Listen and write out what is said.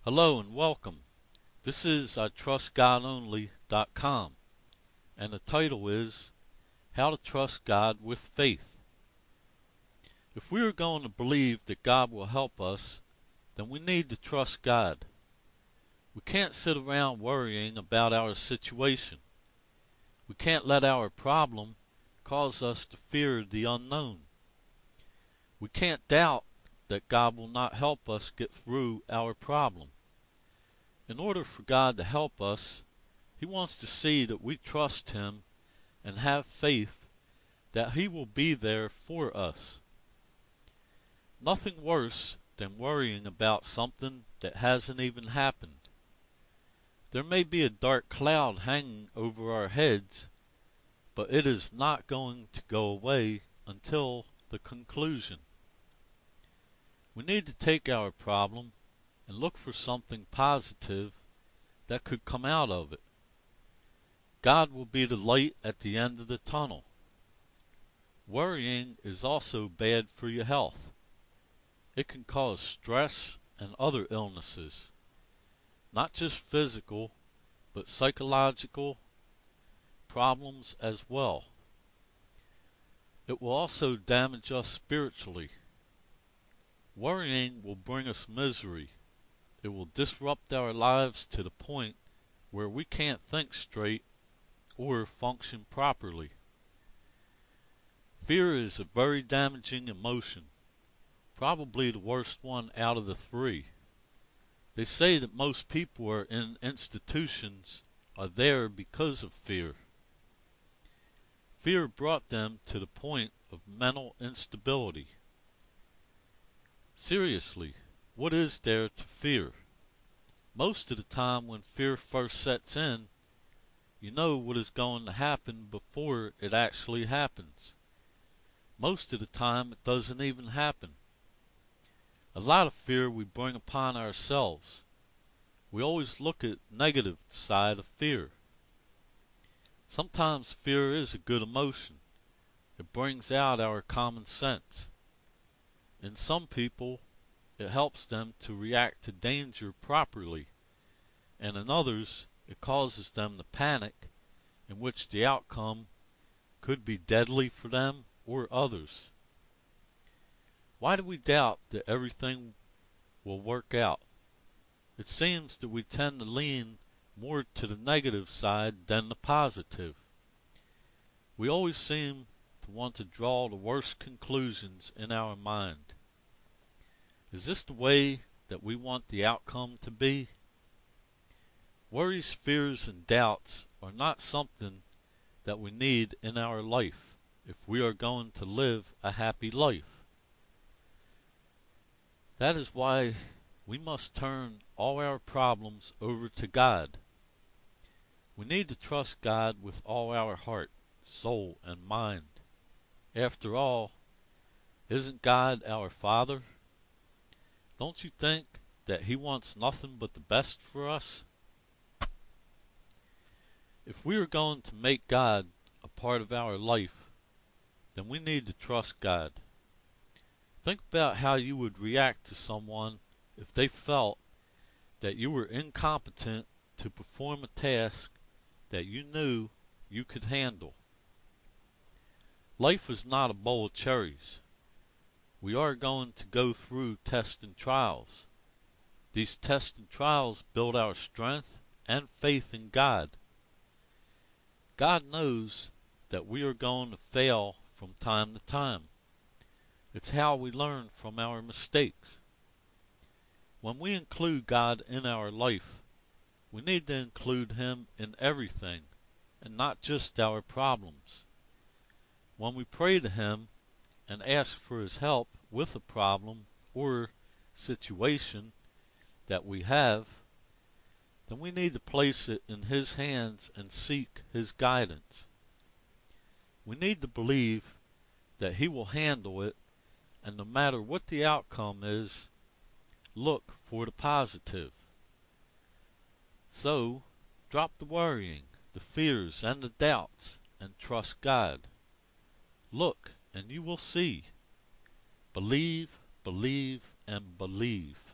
Hello and welcome. This is itrustgodonly.com, and the title is How to Trust God with Faith. If we are going to believe that God will help us, then we need to trust God. We can't sit around worrying about our situation. We can't let our problem cause us to fear the unknown. We can't doubt that God will not help us get through our problem. In order for God to help us, He wants to see that we trust Him and have faith that He will be there for us. Nothing worse than worrying about something that hasn't even happened. There may be a dark cloud hanging over our heads, but it is not going to go away until the conclusion. We need to take our problem and look for something positive that could come out of it. God will be the light at the end of the tunnel. Worrying is also bad for your health. It can cause stress and other illnesses, not just physical, but psychological problems as well. It will also damage us spiritually. Worrying will bring us misery. It will disrupt our lives to the point where we can't think straight or function properly. Fear is a very damaging emotion, probably the worst one out of the three. They say that most people are in institutions are there because of fear. Fear brought them to the point of mental instability. Seriously, what is there to fear? Most of the time when fear first sets in, you know what is going to happen before it actually happens. Most of the time it doesn't even happen. A lot of fear we bring upon ourselves. We always look at the negative side of fear. Sometimes fear is a good emotion. It brings out our common sense. In some people, it helps them to react to danger properly, and in others, it causes them to panic, in which the outcome could be deadly for them or others. Why do we doubt that everything will work out? It seems that we tend to lean more to the negative side than the positive. We always seem to want to draw the worst conclusions in our mind. Is this the way that we want the outcome to be? Worries, fears, and doubts are not something that we need in our life if we are going to live a happy life. That is why we must turn all our problems over to God. We need to trust God with all our heart, soul, and mind. After all, isn't God our Father? Don't you think that He wants nothing but the best for us? If we are going to make God a part of our life, then we need to trust God. Think about how you would react to someone if they felt that you were incompetent to perform a task that you knew you could handle. Life is not a bowl of cherries. We are going to go through tests and trials. These tests and trials build our strength and faith in God. God knows that we are going to fail from time to time. It's how we learn from our mistakes. When we include God in our life, we need to include Him in everything, and not just our problems. When we pray to Him and ask for His help with a problem or situation that we have, then we need to place it in His hands and seek His guidance. We need to believe that He will handle it, and no matter what the outcome is, look for the positive. So, drop the worrying, the fears, and the doubts, and trust God. Look, and you will see. Believe, believe, and believe.